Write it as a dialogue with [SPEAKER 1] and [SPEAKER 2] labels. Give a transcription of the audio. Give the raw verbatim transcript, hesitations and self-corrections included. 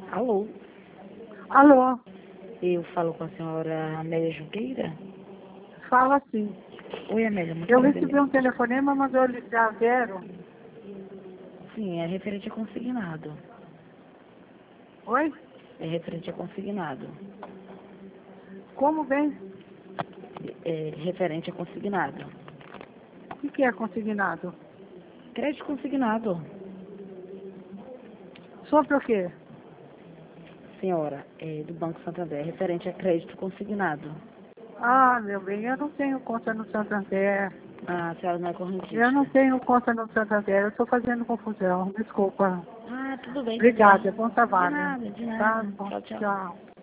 [SPEAKER 1] Alô,
[SPEAKER 2] Alô,
[SPEAKER 1] eu falo com a senhora Amélia Junqueira?
[SPEAKER 2] fala sim.
[SPEAKER 1] Oi, Amélia, muito
[SPEAKER 2] Eu
[SPEAKER 1] prazer.
[SPEAKER 2] recebi um telefonema, mas eu já quero.
[SPEAKER 1] Sim, é referente a consignado.
[SPEAKER 2] Oi?
[SPEAKER 1] É referente a consignado.
[SPEAKER 2] Como bem?
[SPEAKER 1] É referente a consignado.
[SPEAKER 2] O que que é consignado?
[SPEAKER 1] Crédito consignado.
[SPEAKER 2] Sobre o quê?
[SPEAKER 1] Senhora, é do Banco Santander, referente a crédito consignado.
[SPEAKER 2] Ah, meu bem, eu não tenho conta no Santander.
[SPEAKER 1] Ah, a senhora não é
[SPEAKER 2] Eu
[SPEAKER 1] correntista.
[SPEAKER 2] não tenho conta no Santander, eu estou fazendo confusão. Desculpa.
[SPEAKER 1] Ah, tudo bem, tudo bem.
[SPEAKER 2] Obrigada, bom
[SPEAKER 1] De
[SPEAKER 2] trabalho.
[SPEAKER 1] nada, de
[SPEAKER 2] Tá?
[SPEAKER 1] nada.
[SPEAKER 2] Bom,
[SPEAKER 1] Tchau, tchau.
[SPEAKER 2] tchau.